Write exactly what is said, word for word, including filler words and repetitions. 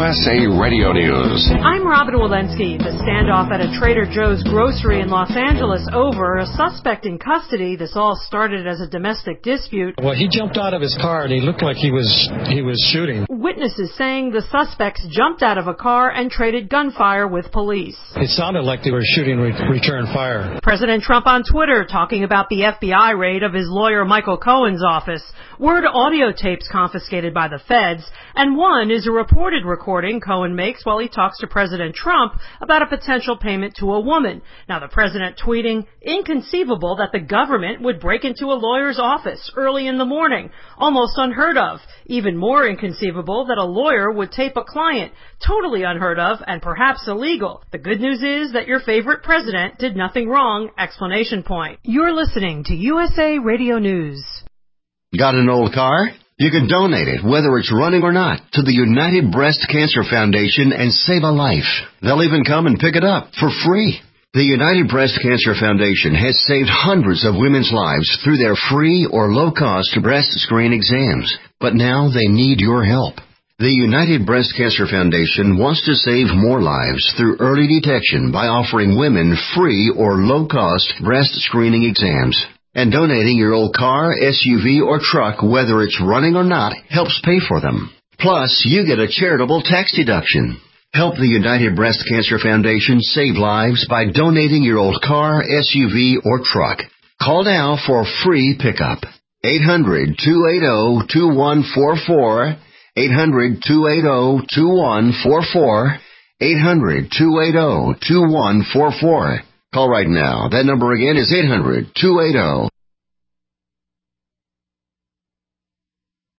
S A Radio News. I'm Robin Walensky. The standoff at a Trader Joe's grocery in Los Angeles over, a suspect in custody. This all started as a domestic dispute. Well, he jumped out of his car and he looked like he was he was shooting. Witnesses saying the suspects jumped out of a car and traded gunfire with police. It sounded like they were shooting re- return fire. President Trump on Twitter talking about the F B I raid of his lawyer Michael Cohen's office. Word audio tapes confiscated by the feds, and one is a reported recording Cohen makes while he talks to President Trump about a potential payment to a woman. Now the president tweeting, inconceivable that the government would break into a lawyer's office early in the morning. Almost unheard of. Even more inconceivable that a lawyer would tape a client. Totally unheard of and perhaps illegal. The good news is that your favorite president did nothing wrong! Exclamation point. You're listening to U S A Radio News. Got an old car? You can donate it, whether it's running or not, to the United Breast Cancer Foundation and save a life. They'll even come and pick it up for free. The United Breast Cancer Foundation has saved hundreds of women's lives through their free or low-cost breast screen exams. But now they need your help. The United Breast Cancer Foundation wants to save more lives through early detection by offering women free or low-cost breast screening exams. And donating your old car, S U V, or truck, whether it's running or not, helps pay for them. Plus, you get a charitable tax deduction. Help the United Breast Cancer Foundation save lives by donating your old car, S U V, or truck. Call now for a free pickup. eight hundred, two eight zero, two one four four. eight hundred, two eight zero, two one four four. eight hundred, two eight zero, two one four four. Call right now. That number again is eight hundred, two eight zero,